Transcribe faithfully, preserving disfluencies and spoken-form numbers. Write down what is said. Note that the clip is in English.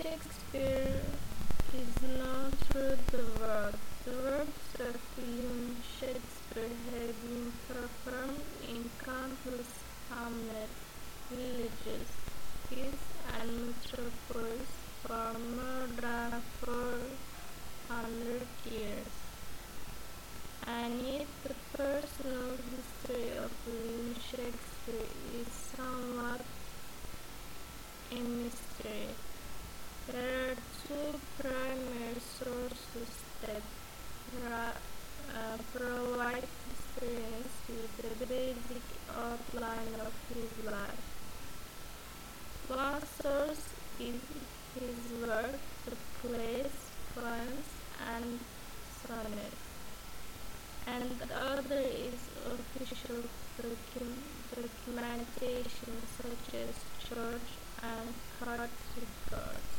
Shakespeare is known through the world. The works of William Shakespeare have been performed in countless hamlet, villages, cities, and metropolis for more than four hundred years. And yet, the personal history of William Shakespeare is somewhat a mystery. There are two primary sources that uh, provide historians with a basic outline of his life. One source is his work, the plays, poems, and sonnets, and the other is official docu- documentation such as church and court records.